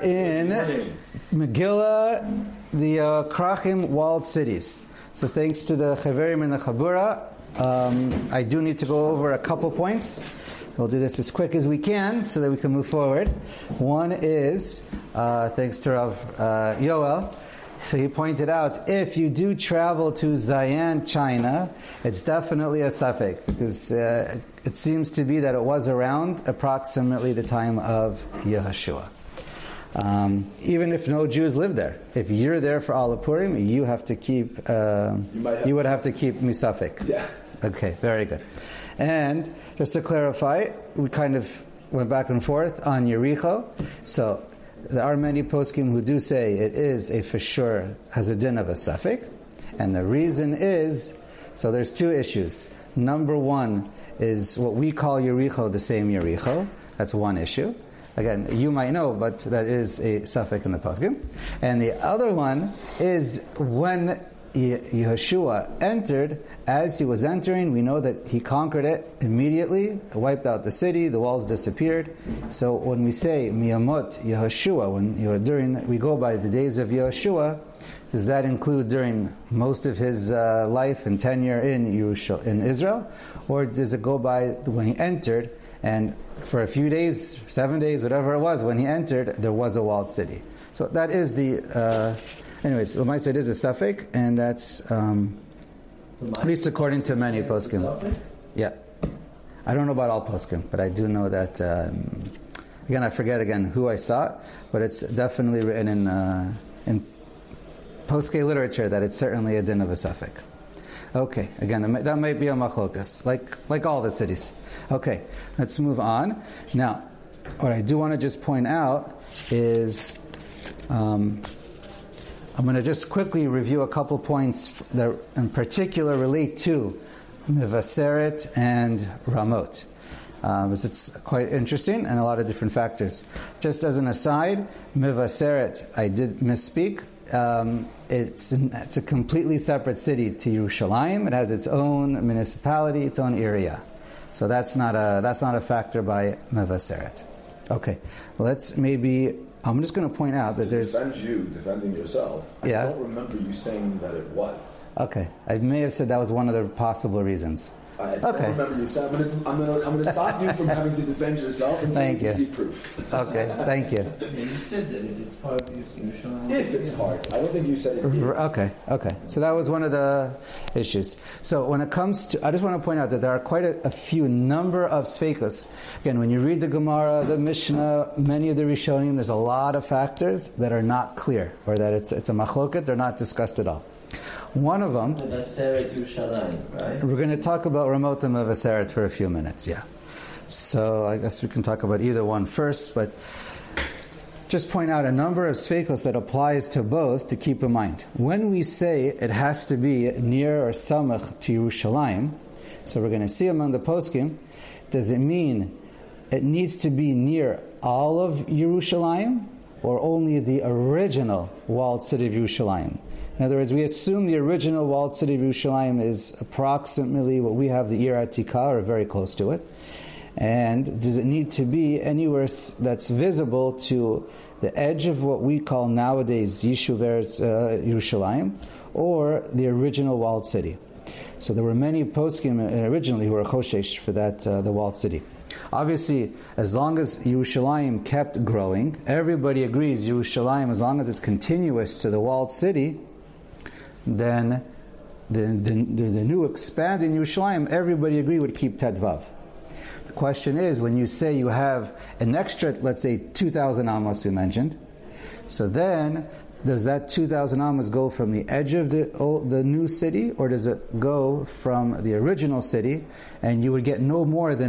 in Megillah, the Krachim walled cities. So thanks to the Chaverim and the Chabura, I do need to go over a couple points. We'll do this as quick as we can so that we can move forward. One is, thanks to Rav Yoel, so he pointed out, if you do travel to Zayan, China, it's definitely a suffix, because it seems to be that it was around approximately the time of Yehoshua. Even if no Jews live there, if you're there for Al Purim, you have to keep. You would have to keep misafik. Yeah. Okay, very good. And just to clarify, we kind of went back and forth on Yericho. So there are many poskim who do say it is a for sure has a din of a suffix, and the reason is, so there's two issues. Number one is what we call Yericho, the same Yericho. That's one issue. Again, you might know, but that is a suffix in the poskim. And the other one is when Yehoshua entered, as he was entering, we know that he conquered it immediately, wiped out the city, the walls disappeared. So when we say Miyamot Yehoshua, when we go by the days of Yehoshua, does that include during most of his life and tenure in Israel, or does it go by when he entered and for a few days, 7 days, whatever it was, when he entered, there was a walled city? So that is the. Anyways, Lamaisa, it is a suffix, and that's at least according to many poskim. Yeah, I don't know about all poskim, but I do know that. Again, I forget who I saw it, but it's definitely written in poske literature that it's certainly a din of a suffix. Okay, again, that might be a machlokas, like all the cities. Okay, let's move on. Now, what I do want to just point out is. I'm going to just quickly review a couple points that in particular relate to Mevaseret and Ramot. Because it's quite interesting and a lot of different factors. Just as an aside, Mevaseret, I did misspeak. It's a completely separate city to Yerushalayim. It has its own municipality, its own area. So that's not a factor by Mevaseret. Okay, let's maybe. I'm just going to point out that there's. Defend you, defending yourself. Yeah. I don't remember you saying that it was. Okay, I may have said that was one of the possible reasons. I don't remember you saying. I'm going to stop you from having to defend yourself until you can see proof. Okay, thank you. You said that if it's part of Yerushalayim. If it's part, I don't think you said it is. Okay. So that was one of the issues. So when it comes to, I just want to point out that there are quite a few number of sfeikos. Again, when you read the Gemara, the Mishnah, many of the Rishonim, there's a lot of factors that are not clear, or that it's a machloket, they're not discussed at all. One of them, right? We're going to talk about Ramot and Mevaseret for a few minutes, yeah. So I guess we can talk about either one first, but just point out a number of sfeikos that applies to both to keep in mind. When we say it has to be near or samach to Yerushalayim, so we're going to see among the poskim, does it mean it needs to be near all of Yerushalayim or only the original walled city of Yerushalayim? In other words, we assume the original walled city of Yerushalayim is approximately what we have the Ir Atikah, or very close to it. And does it need to be anywhere that's visible to the edge of what we call nowadays Yishuv Eretz Yerushalayim, or the original walled city? So there were many poskim originally who were choshesh for that, the walled city. Obviously, as long as Yerushalayim kept growing, everybody agrees Yerushalayim, as long as it's continuous to the walled city, then the new expanded Yerushalayim, everybody agree would keep Tedvav. The question is, when you say you have an extra, let's say 2,000 amos we mentioned, so then does that 2,000 amos go from the edge of the new city, or does it go from the original city, and you would get no more than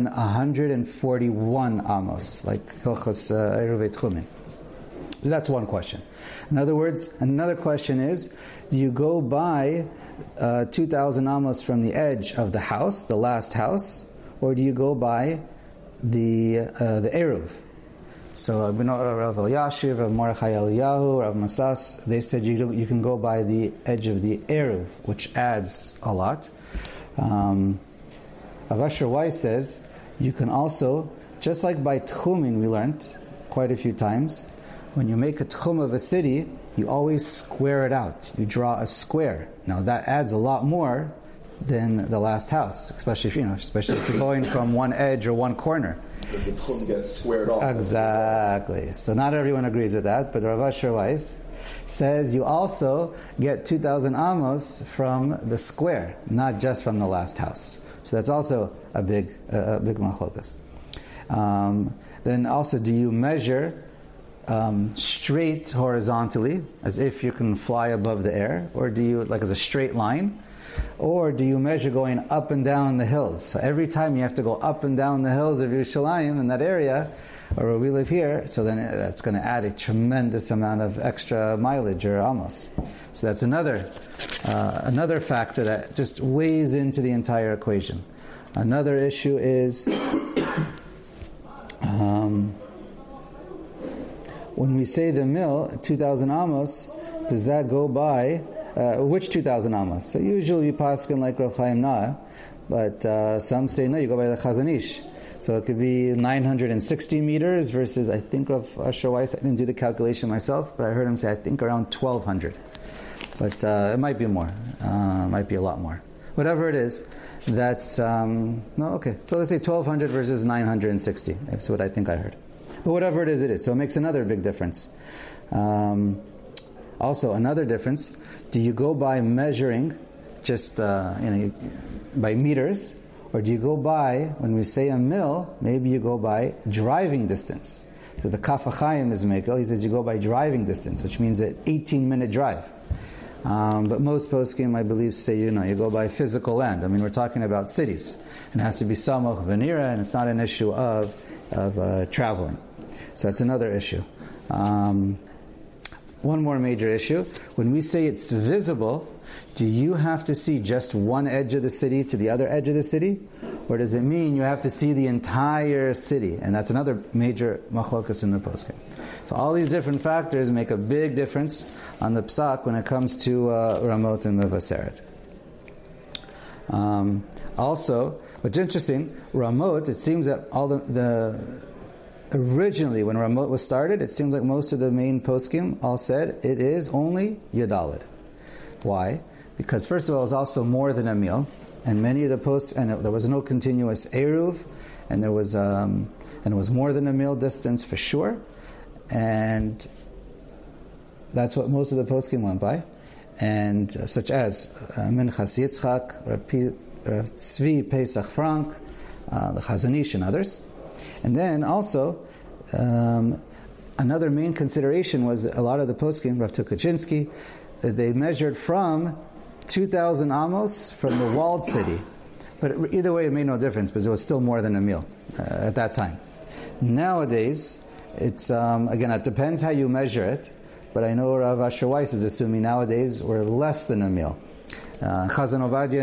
141 amos, like Hilchos Eruvei Tchumin? So that's one question. In other words, another question is, do you go by 2,000 amos from the edge of the house, the last house, or do you go by the Eruv? So Rav Elyashiv, Rav Mordechai Eliyahu, Rav Masas, they said you can go by the edge of the Eruv, which adds a lot. Rav Asher Weiss says you can also, just like by Tchumin we learned quite a few times, when you make a tchum of a city, you always square it out. You draw a square. Now that adds a lot more than the last house, especially if you're going from one edge or one corner. Because the tchum gets squared off. Exactly. So not everyone agrees with that, but Rav Asher Weiss says you also get 2,000 amos from the square, not just from the last house. So that's also a big machlokas. Then also, do you measure straight horizontally, as if you can fly above the air, or do you, like as a straight line? Or do you measure going up and down the hills? So every time you have to go up and down the hills of Yerushalayim in that area, or where we live here, so then that's going to add a tremendous amount of extra mileage or amos. So that's another factor that just weighs into the entire equation. Another issue is when we say the mill, 2,000 amos, does that go by which 2,000 amos? So usually we paskin like Rav Chaim Naeh, but some say no, you go by the Chazon Ish. So it could be 960 meters versus, I think Rav Asher Weiss, I didn't do the calculation myself, but I heard him say, I think around 1,200. But it might be more, might be a lot more. Whatever it is, that's, So let's say 1,200 versus 960. That's what I think I heard. But whatever it is. So it makes another big difference. Also, another difference, do you go by measuring just by meters, or do you go by, when we say a mil, maybe you go by driving distance? So the Kaf HaChaim is Mekel, he says you go by driving distance, which means an 18-minute drive. But most poskim, I believe, say you go by physical land. I mean, we're talking about cities. It has to be Samach Venira, and it's not an issue of traveling. So that's another issue. One more major issue. When we say it's visible, do you have to see just one edge of the city to the other edge of the city? Or does it mean you have to see the entire city? And that's another major machlokas in the poskim. So all these different factors make a big difference on the psak when it comes to Ramot and Mevaseret. Also, what's interesting, Ramot, it seems that all originally, when Ramot was started, it seems like most of the main poskim all said it is only Yadalid. Why? Because first of all, it's also more than a meal, and many of the posts, and there was no continuous eruv, and it was more than a meal distance for sure, and that's what most of the poskim went by, and such as Minchas Yitzchak, Rav Tzvi Pesach Frank, the Chazon Ish, and others. And then also, another main consideration was that a lot of the poskim, Rav Tukachinsky, they measured from 2,000 amos from the walled city. But either way, it made no difference because it was still more than a meal at that time. Nowadays, it's, again, it depends how you measure it, but I know Rav Asher Weiss is assuming nowadays we're less than a meal. Chazon Ovadia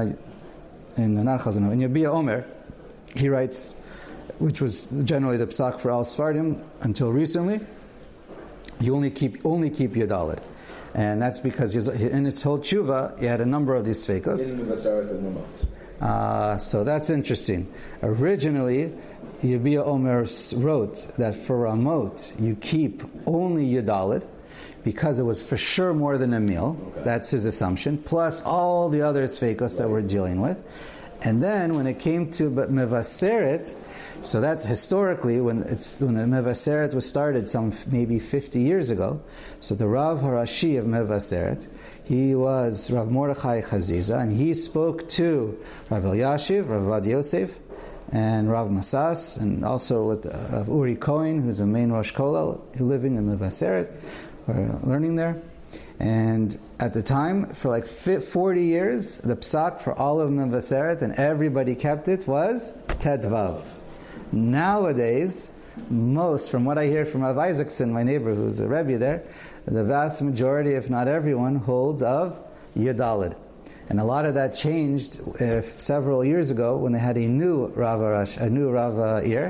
in Yabia Omer, he writes, which was generally the psak for Al Sfardim until recently, you only keep Yadalid. And that's because in his whole tshuva, he had a number of these sveikos. In Mevaseret and Ramot. So that's interesting. Originally, Yabia Omer wrote that for Ramot, you keep only Yadalid, because it was for sure more than a meal. Okay. That's his assumption, plus all the other sveikos that we're dealing with. And then when it came to Mevaseret, so that's historically when the Mevaseret was started some maybe 50 years ago. So the Rav Harashi of Mevaseret, he was Rav Mordechai Chaziza, and he spoke to Rav Elyashiv, Rav Vad Yosef, and Rav Masas, and also with Rav Uri Cohen, who's the main Rosh Kollel, living in Mevaseret, or learning there. And at the time, for like 40 years, the psak for all of Mevaseret, and everybody kept it, was Tedvav. Nowadays, most, from what I hear from Rav Isaacson, my neighbor who's a Rebbe there, the vast majority, if not everyone, holds of Yadalid. And a lot of that changed several years ago when they had a new Rav Ir.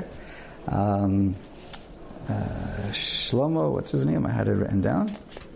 Shlomo, what's his name? I had it written down.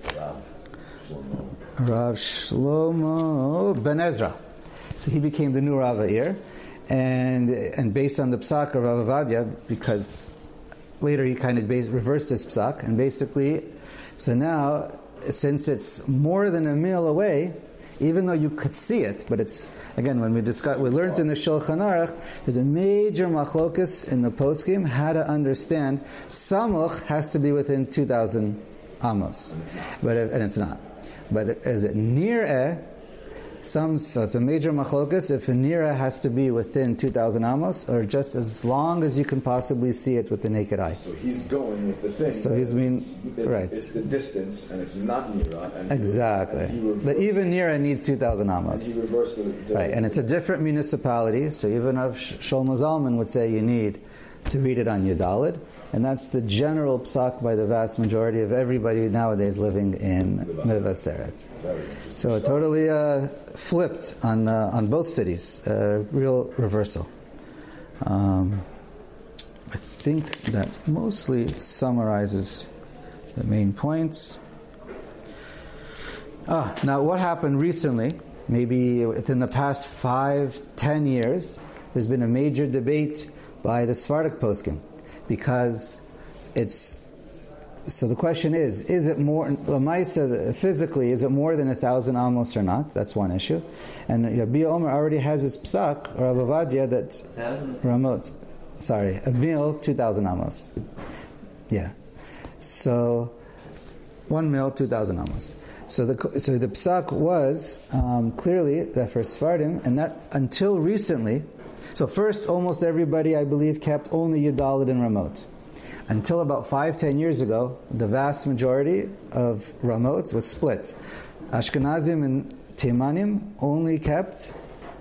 Rav Shlomo Ben Ezra. So he became the new Rav Ir. And based on the psak of Rav Avadia, because later he kind of reversed his psak, and basically, so now, since it's more than a mil away, even though you could see it, but it's, again, when we learned in the Shulchan Aruch, there's a major machlokus in the poskim how to understand samuch has to be within 2,000 amos, and it's not. But is it near so it's a major machlokus if a nira has to be within 2,000 amos, or just as long as you can possibly see it with the naked eye. So he's going with the thing. So he's right. It's the distance, and it's not nira. And exactly. But even nira needs 2,000 amos. And he reversed the right, and it's a different municipality. So even Rav Shlomo Zalman would say you need to read it on Yudalid, and that's the general psak by the vast majority of everybody nowadays living in Mevaseret. So it totally flipped on both cities, real reversal. I think that mostly summarizes the main points. Now what happened recently, maybe within the past 5-10 years, there's been a major debate by the Sephardic poskim, because it's, so the question is it more, Lamaisa, physically, is it more than 1,000 amos or not? That's one issue. And Rabbi Omer already has his psak, or Rav Ovadia, that Ramot, a mil, 2,000 amos. Yeah. So, 1 mil, 2,000 amos. So the psak was clearly that for Sephardim, and that until recently. So first, almost everybody, I believe, kept only Yudalid and Ramot. Until about 5-10 years ago, the vast majority of Ramot was split. Ashkenazim and Teimanim only kept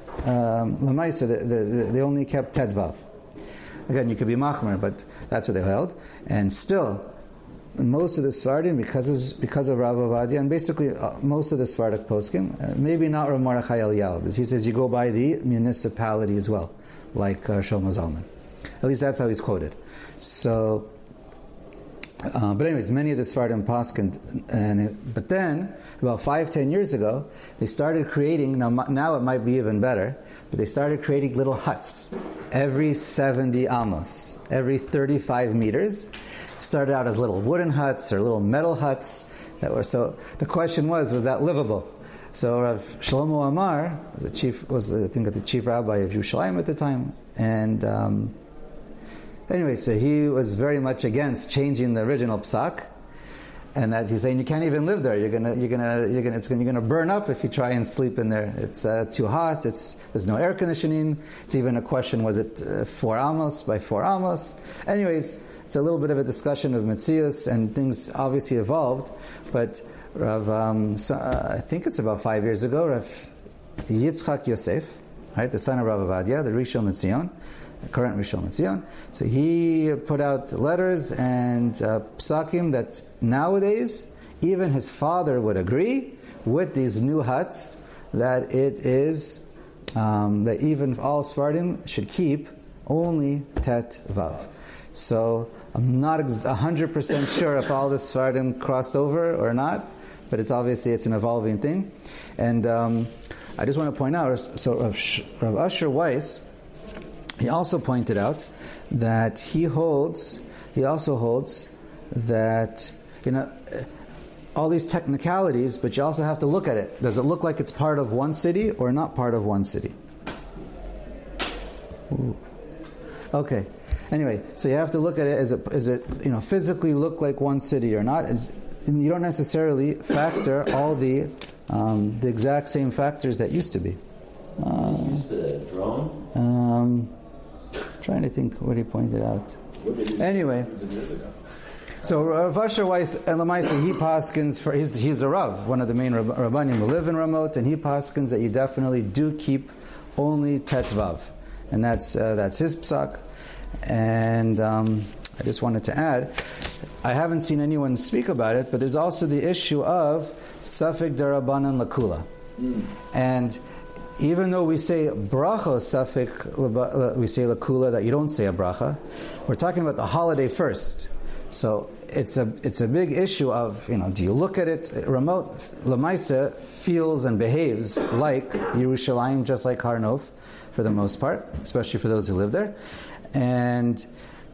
Lamaisa, they only kept Tedvav. Again, you could be Machmer, but that's what they held. And still, most of the Sephardim, because of Rav Ovadia, and basically most of the Sephardic poskim, maybe not Rav Mordechai Eliyahu, because he says you go by the municipality as well, like Shlomo Zalman. At least that's how he's quoted. So, but anyways, many of the Sephardim poskim, but then about 5-10 years ago, they started creating. Now it might be even better, but they started creating little huts every 70 amos, every 35 meters. Started out as little wooden huts or little metal huts that were. So the question was that livable? So Rav Shlomo Amar was the chief rabbi of Yerushalayim at the time, and anyway, so he was very much against changing the original psak, and that he's saying you can't even live there. You're gonna burn up if you try and sleep in there. It's too hot. There's no air conditioning. It's even a question: was it 4 amos by 4 amos? Anyways. It's a little bit of a discussion of Metzius, and things obviously evolved. But Rav, I think it's about 5 years ago, Rav Yitzchak Yosef, right, the son of Rav Ovadia, the Rishon LeZion, the current Rishon LeZion. So he put out letters and psakim that nowadays even his father would agree with these new huts that it is that even all Sephardim should keep only Tet Vav. So I'm not 100% sure if all the Sephardim crossed over or not, but it's an evolving thing. And I just want to point out, so Rav Asher Weiss, he also pointed out that he also holds that, all these technicalities, but you also have to look at it. Does it look like it's part of one city or not part of one city? Ooh. Okay. Anyway, so you have to look at it. Is it physically look like one city or not? And you don't necessarily factor all the exact same factors that used to be. Use the drone. Trying to think what he pointed out. Anyway, so Rav Asher Weiss and Lamaisa, he paskins for he's a Rav, one of the main Rabbanim who live in Ramot, and he paskins that you definitely do keep only Tet Vav, and that's his psak. And I just wanted to add, I haven't seen anyone speak about it, but there's also the issue of Safek Derabanan Lakula. And even though we say bracha Safek, we say Lakula, that you don't say a bracha, we're talking about the holiday first. So it's a big issue of, do you look at it, Remote Lamaisa feels and behaves like Yerushalayim, just like Har Nof, for the most part, especially for those who live there. And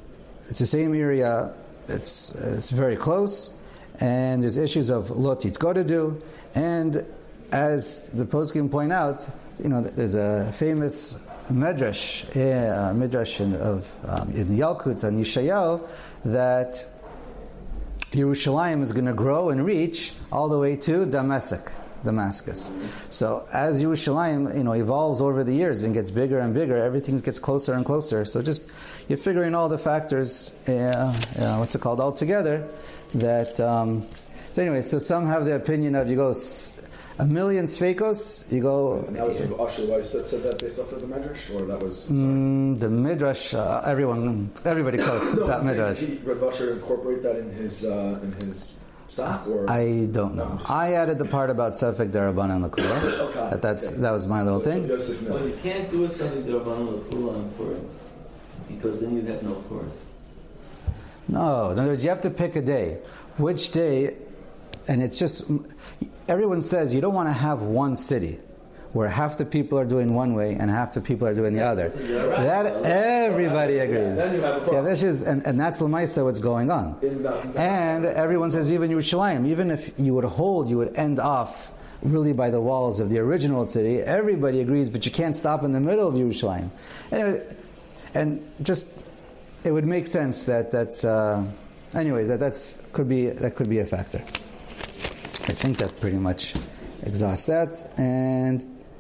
it's the same area, it's very close, and there's issues of lotit godedu, and as the poskim point out, there's a famous midrash in the Yalkut and Yeshayahu that Yerushalayim is going to grow and reach all the way to Damascus. So as Yerushalayim, evolves over the years and gets bigger and bigger, everything gets closer and closer. So just you're figuring all the factors, all together. That so anyway. So some have the opinion of you go 1,000,000 sveikos. You go. And that was Asher Weiss that said that based off of the midrash, or that was the midrash. Everybody quotes that midrash. Did Rav Asher incorporate that in his stock, or I don't know. I added the part about Sefek Darabanan L'Kula. That was my little thing. Well, you can't do a Sefek Darabanan L'Kula on Purim, because then you'd have no Purim. No, in other words, you have to pick a day. Which day? And it's just, everyone says you don't want to have one city where half the people are doing one way and half the people are doing the other. That everybody agrees. And that's Lamaisa what's going on. And everyone says even Yerushalayim, even if you would end off really by the walls of the original city, everybody agrees, but you can't stop in the middle of Yerushalayim. Anyway, and just it would make sense that could be a factor. I think that pretty much exhausts that, and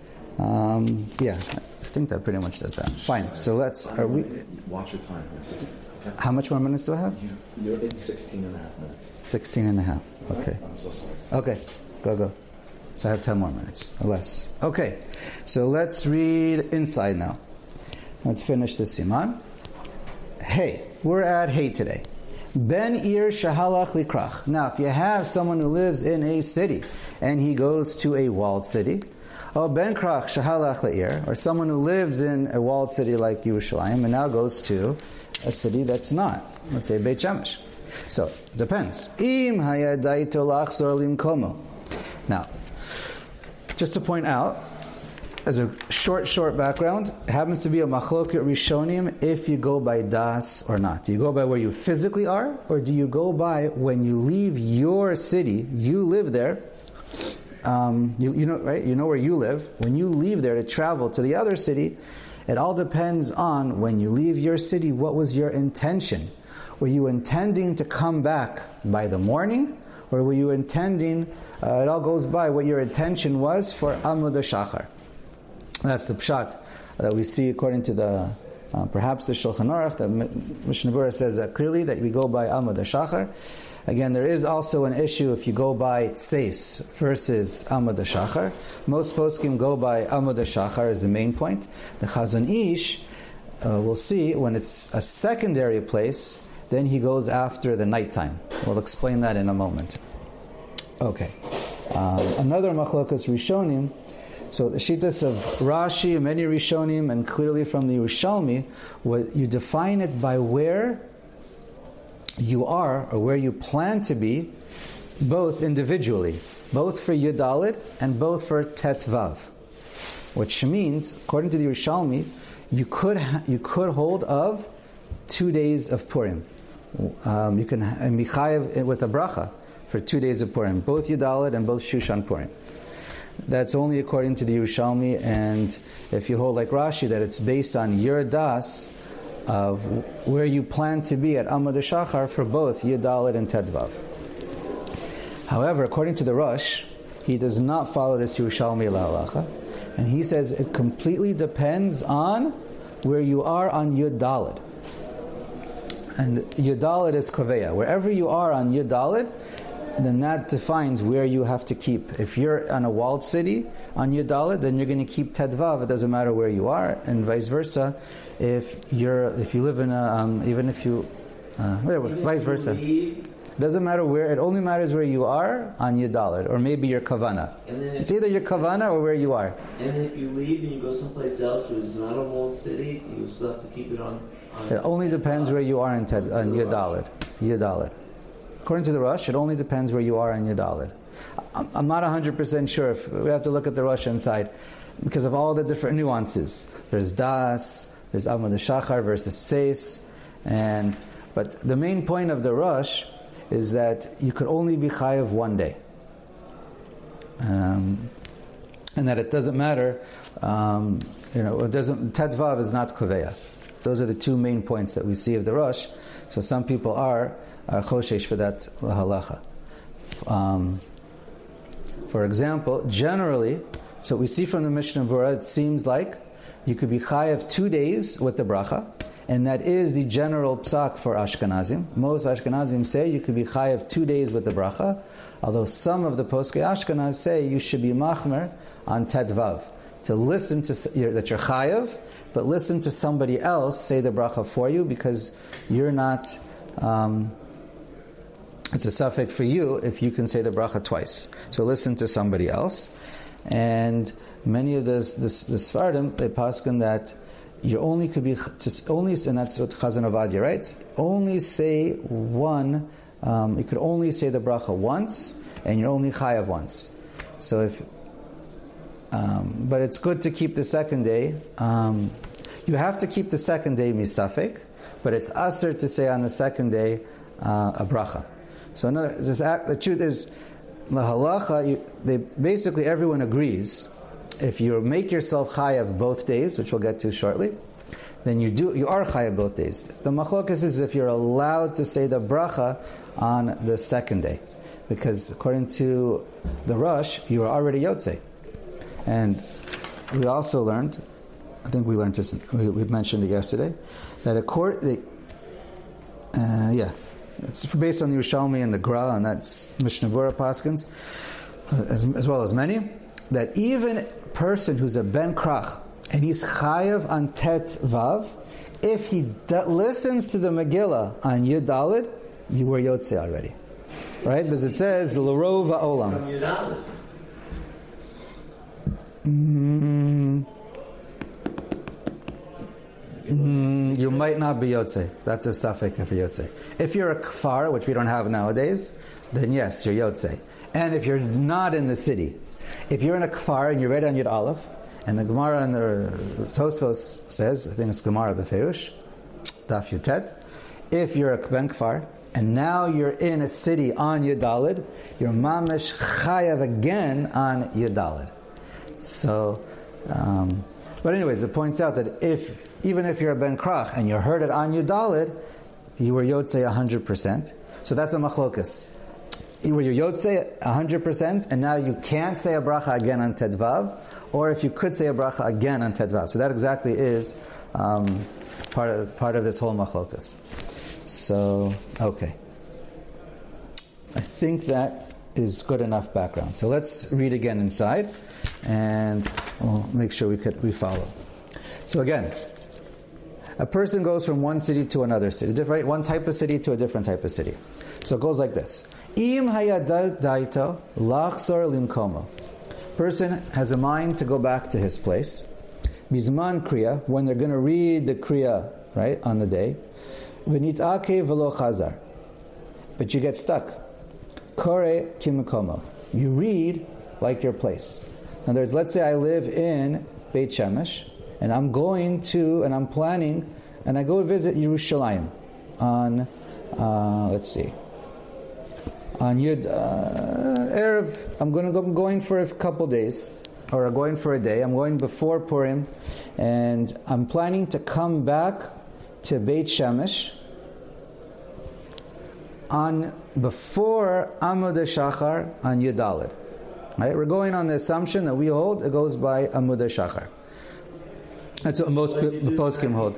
I think that pretty much does that. Fine. So watch your time. Okay. How much more minutes do I have? You're in 16 and a half minutes. 16 and a half. Okay. I'm so sorry. Okay. Go. So I have 10 more minutes or less. Okay. So let's read inside now. Let's finish this siman. Hey, we're at Hey today. Ben Ir Shahalach Likrach. Now, if you have someone who lives in a city and he goes to a walled city, Ben Krach Shahalach Le'ir, or someone who lives in a walled city like Yerushalayim and now goes to a city that's not, let's say Beit Shemesh. So, it depends. Im hayadaito lachzor limkomo. Now, just to point out, as a short background, it happens to be a machloket rishonim if you go by das or not. Do you go by where you physically are, or do you go by when you leave your city, you live there, you know, right? You know where you live. When you leave there to travel to the other city, it all depends on when you leave your city, what was your intention? Were you intending to come back by the morning, or were you intending, it all goes by what your intention was for Amud HaShachar. That's the pshat that we see according to the perhaps the Shulchan Aruch. The Mishnah Berurah says that clearly, that we go by Amud HaShachar. Again, there is also an issue if you go by Tseis versus Amud HaShachar. Most poskim go by Amud HaShachar as the main point. The Chazon Ish, we'll see, when it's a secondary place, then he goes after the nighttime. We'll explain that in a moment. Okay. Another machlokas Rishonim. So the shittas of Rashi, many Rishonim, and clearly from the Yerushalmi, you define it by where you are or where you plan to be, both individually, both for Yud and both for Tet Vav, which means, according to the Yerushalmi, you could hold of 2 days of Purim. You can michayev with a bracha for 2 days of Purim, both Yud and both Shushan Purim. That's only according to the Yerushalmi, and if you hold like Rashi that it's based on your das of where you plan to be at Amud HaShachar for both Yud and Tet Vav. However, according to the Rosh, he does not follow this Yerushalmi L'Halacha, and he says it completely depends on where you are on Yud Daled. And Yud Daled is Koveya. Wherever you are on Yud Daled, then that defines where you have to keep. If you're on a walled city on Yud Daled, then you're going to keep Tet Vav. It doesn't matter where you are, and vice versa. If you live in a vice versa. Doesn't matter where. It only matters where you are on Yud Daled, or maybe your kavana. It's either your kavana or where you are. And if you leave and you go someplace else where it's not a walled city, you still have to keep it on. It only depends where you are on Yud Daled. Yud Daled. According to the Rosh, it only depends where you are on Yud Daled. I'm not 100% sure. If we have to look at the Rosh inside because of all the different nuances. There's Das, there's Amud HaShachar versus Seis, and But the main point of the Rosh is that you could only be chayav one day. And that it doesn't matter, it doesn't, Tedvav is not Koveya. Those are the two main points that we see of the Rosh. So some people are choshesh for that halacha. For example, generally, so we see from the Mishnah Berurah, it seems like you could be chayav 2 days with the bracha, and that is the general psak for Ashkenazim. Most Ashkenazim say you could be chayav 2 days with the bracha, although some of the Poskei Ashkenaz say you should be machmer on Tedvav, to listen to that you're chayav, but listen to somebody else say the bracha for you, because you're not. It's a suffix for you if you can say the bracha twice. So listen to somebody else. And many of the Sfardim, they paskin that you only could be and that's what Chazon Ovadia writes. Only say one. You could only say the bracha once, and you're only chayav once. So if, but it's good to keep the second day. You have to keep the second day misafek, but it's asur to say on the second day a bracha. So the truth is, the halacha, basically everyone agrees. If you make yourself chayav both days, which we'll get to shortly, then you are chayav both days. The machlokas is if you're allowed to say the bracha on the second day, because according to the Rosh, you are already yotzei. And we also learned, I think we learned this, we mentioned it yesterday, that it's based on the Yerushalmi and the Gra, and that's Mishnah Berurah Paskins, as well as many, that even a person who's a ben krach, and he's chayav on tet vav, if he listens to the Megillah on Yud Daled, you were yotzei already. Right? Because it says, l'rov ha'olam. From Yud Daled. You might not be yotzei. That's a suffix for yotzei. If you're a kfar, which we don't have nowadays, then yes, you're yotzei. And if you're not in the city, if you're in a kfar and you're read on Yud Aleph, and the Gemara and the Tosfos says, I think it's Gemara Beferush, Daf Yutet, if you're a ben kfar and now you're in a city on Yud Daled, you're mamish chayav again on Yud Daled. So, but anyways, it points out that even if you're a ben krach and you heard it on Yud Daled, you were yotzei 100%. So that's a machlokas. You were yotzei 100%, and now you can't say a bracha again on Tedvav, or if you could say a bracha again on Tedvav. So that exactly is part of this whole machlokas. So, okay. I think that is good enough background. So let's read again inside, and we'll make sure we follow. So again, a person goes from one city to another city, right? One type of city to a different type of city. So it goes like this. Im hayadaita lachzor limkomo. Person has a mind to go back to his place. Bizman kriya, when they're going to read the kriya, right, on the day. V'nitake v'lo chazar. But you get stuck. Kore kimikomo. You read like your place. In other words, let's say I live in Beit Shemesh, and I'm planning, and I go visit Yerushalayim on, on Yud Erev. I'm going for a couple days, or going for a day. I'm going before Purim, and I'm planning to come back to Beit Shemesh before Amud Shachar on Yud Daled. Right? We're going on the assumption that we hold it goes by Amud Shachar. That's what most poskim hold.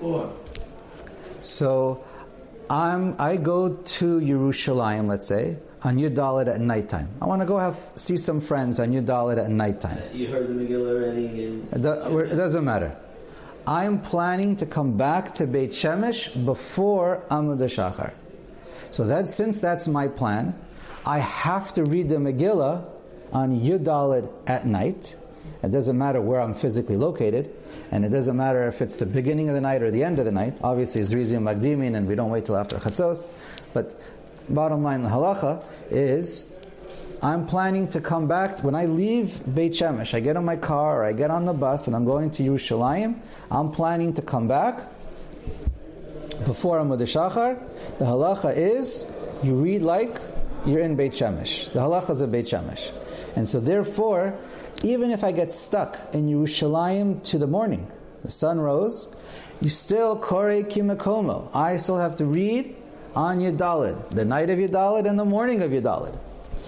So I go to Yerushalayim, let's say, on Yud Daled at nighttime. I want to go see some friends on Yud Daled at nighttime. You heard the Megillah already? It doesn't matter. I'm planning to come back to Beit Shemesh before Amud Shachar. So since that's my plan, I have to read the Megillah on Yud Daled at night. It doesn't matter where I'm physically located, and it doesn't matter if it's the beginning of the night or the end of the night. Obviously, it's Zrizim Magdimin, and we don't wait till after Chatzos. But bottom line, the halacha is, I'm planning to come back. When I leave Beit Shemesh, I get on my car or I get on the bus and I'm going to Yerushalayim, I'm planning to come back before Amud Shachar, the halacha is you read like you're in Beit Shemesh. The halacha is a Beit Shemesh. And so therefore, even if I get stuck in Yerushalayim to the morning, the sun rose, you still Korei Kimakomo. I still have to read on Yudalid, the night of Yudalid and the morning of Yudalid.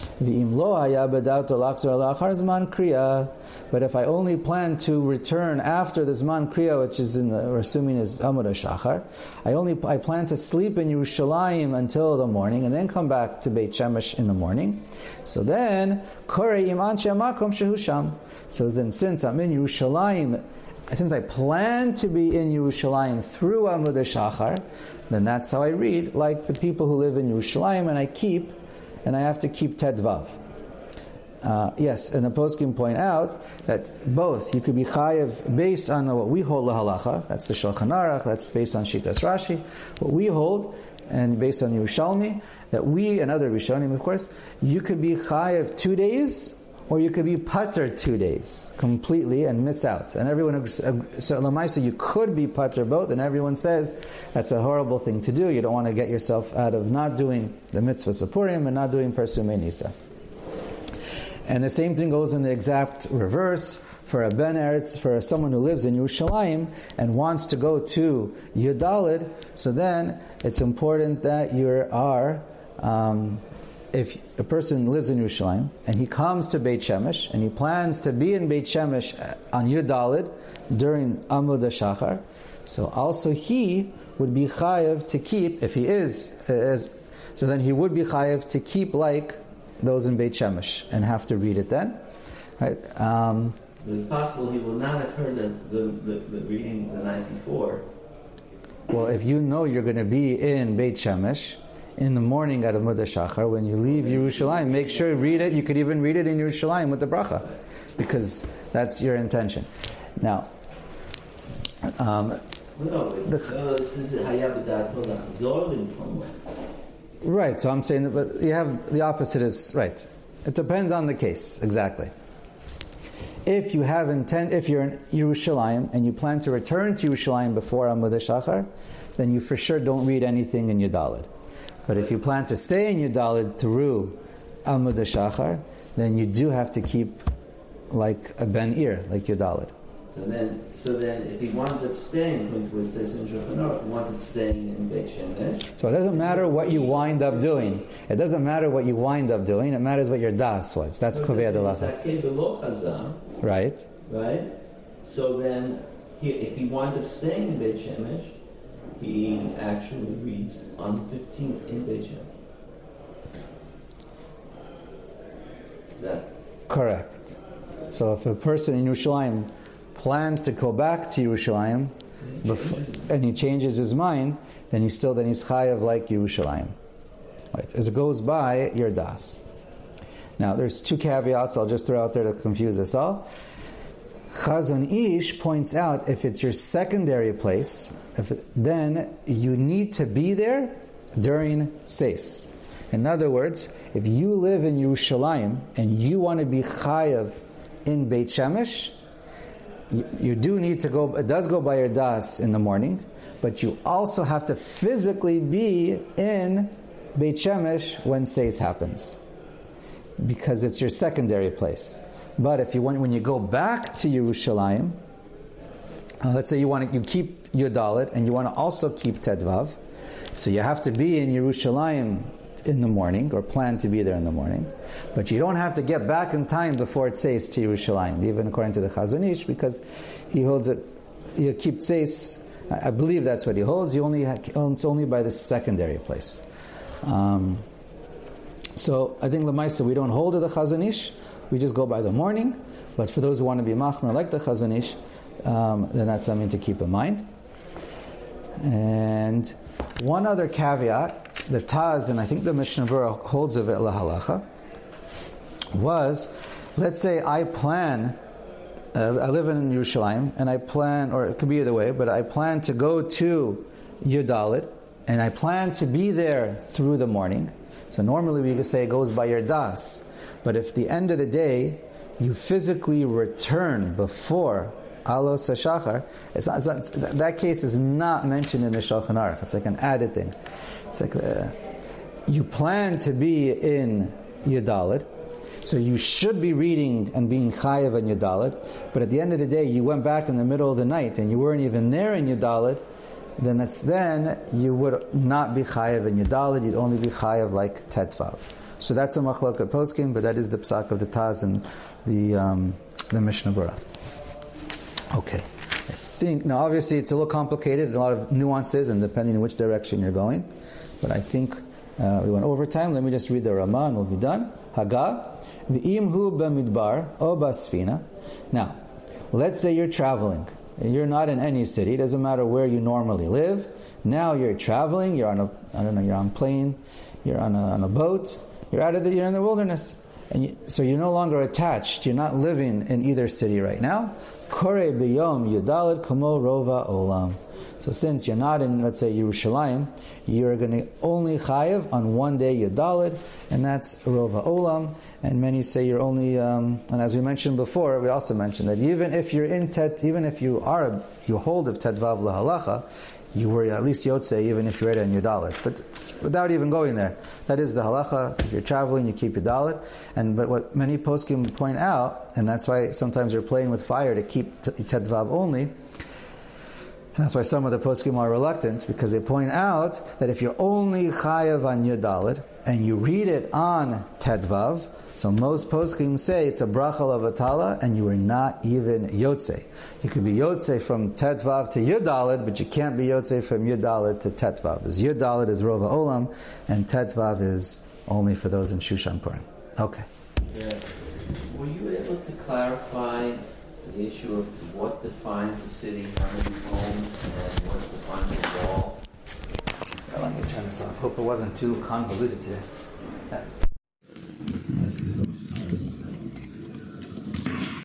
But if I only plan to return after the Zman Kriya, which is we're assuming is Amud Shachar, I plan to sleep in Yerushalayim until the morning and then come back to Beit Shemesh in the morning. So then, so then since I'm in Yerushalayim, since I plan to be in Yerushalayim through Amud Shachar, then that's how I read, like the people who live in Yerushalayim, and I have to keep Tedvav. Yes, and the poskim point out that both, you could be chayev based on what we hold the halacha, that's the Shulchan Aruch, that's based on Shitas Rashi, what we hold, and based on Yerushalmi, that we, and other Rishonim of course, you could be chayev 2 days, or you could be pater 2 days, completely, and miss out. And everyone, so Lamaisa, you could be pater both, and everyone says that's a horrible thing to do. You don't want to get yourself out of not doing the mitzvah Purim and not doing Persumei Nisa. And the same thing goes in the exact reverse for a Ben Eretz, for someone who lives in Yerushalayim and wants to go to Yudalid. So then it's important that you are, if a person lives in Yerushalayim and he comes to Beit Shemesh and he plans to be in Beit Shemesh on Yudalid during Amud Shachar, so also he would be chayev to keep, if he is, so then he would be chayev to keep like those in Beit Shemesh and have to read it then, right? It's possible he will not have heard the reading the night before. Well, if you know you're going to be in Beit Shemesh in the morning at Amud Shachar, when you leave Yerushalayim, make sure you read it. You could even read it in Yerushalayim with the bracha, because that's your intention. Now, right, so I'm saying that, but you have the opposite is right. It depends on the case, exactly. If you have intent, if you're in Yerushalayim and you plan to return to Yerushalayim before Amud Shachar, then you for sure don't read anything in Yudalid. But if you plan to stay in Yudalid through Amud Shachar, then you do have to keep like a Ben Ir, like Yudalid. So then, if he winds up staying, according to what it says in Shulchan Aruch, he winds up staying in Beit Shemesh. So it doesn't matter what you wind up doing. It doesn't matter what you wind up doing. It matters what your das was. That's Kovei Adalacha. Right. Right. So then, if he winds up staying in Beit Shemesh, he actually reads on the 15th in Beit Shemesh. Is that correct? So if a person in Yerushalayim plans to go back to Yerushalayim and he changes his mind, then he's chayav like Yerushalayim. Right? As it goes by, your das. Now, there's 2 caveats I'll just throw out there to confuse us all. Chazon Ish points out if it's your secondary place, then you need to be there during Seis. In other words, if you live in Yerushalayim and you want to be chayav in Beit Shemesh, you do need to go, it does go by your das in the morning, but you also have to physically be in Beit Shemesh when Seis happens, because it's your secondary place. But if you want, when you go back to Yerushalayim, let's say you keep Yudalit and you want to also keep Tedvav, so you have to be in Yerushalayim in the morning, or plan to be there in the morning, but you don't have to get back in time before it says to Yerushalayim, even according to the Chazon Ish, because he holds it, you keep Seis, I believe that's what he holds, it's only by the secondary place. So I think Lamaisa, we don't hold to the Chazon Ish, we just go by the morning, but for those who want to be machmer like the Chazon Ish, then that's something to keep in mind. And one other caveat, the Taz, and I think the Mishnah Berurah holds of it lahalacha, was, let's say I live in Yerushalayim, and I plan, or it could be either way, but I plan to go to Yudalit, and I plan to be there through the morning. So normally we could say it goes by your das, but if the end of the day you physically return before Alos HaShachar, that case is not mentioned in the Shulchan Aruch. It's like an added thing. It's like you plan to be in Yudalid, so you should be reading and being chayav in Yudalid, but at the end of the day, you went back in the middle of the night and you weren't even there in Yudalid, then you would not be chayav in Yudalid, you'd only be chayav like Tetvav. So that's a machloket poskim, but that is the psak of the Taz and the Mishnah Berurah. Okay. I think, now obviously it's a little complicated, a lot of nuances, and depending on which direction you're going, but I think we went over time. Let me just read the Ramah and we'll be done. Haga, v'im hu b'midbar o b'asfina. Now, let's say you're traveling. You're not in any city. It doesn't matter where you normally live. Now you're traveling. You're on you're on a plane. You're on a boat. You're you're in the wilderness. And so you're no longer attached. You're not living in either city right now. Kore b'yom yudalid kamo rova olam. So since you're not in, let's say, Yerushalayim, you're going to only chayev on one day Yudalid, and that's Rova Olam. And many say you're only, and as we mentioned before, we also mentioned that even if you're in even if you hold of Tetvav Lahalacha, you were at least Yotze, even if you're in Yudalid. But without even going there, that is the halacha. If you're traveling, you keep Yudalid. But what many poskim point out, and that's why sometimes you're playing with fire to keep Tetvav only. And that's why some of the poskim are reluctant, because they point out that if you're only chayav on Yudalid and you read it on Tetvav, so most poskim say it's a bracha lavatala and you are not even Yotze. You could be Yotze from Tetvav to Yudalid, but you can't be Yotze from Yudalid to Tetvav. Because Yudalid is Rova Olam and Tetvav is only for those in Shushan Purim. Okay. Yeah. Were you able to clarify the issue of what defines a city, how many homes, and what defines a wall? Well, let me turn this off. Hope it wasn't too convoluted today.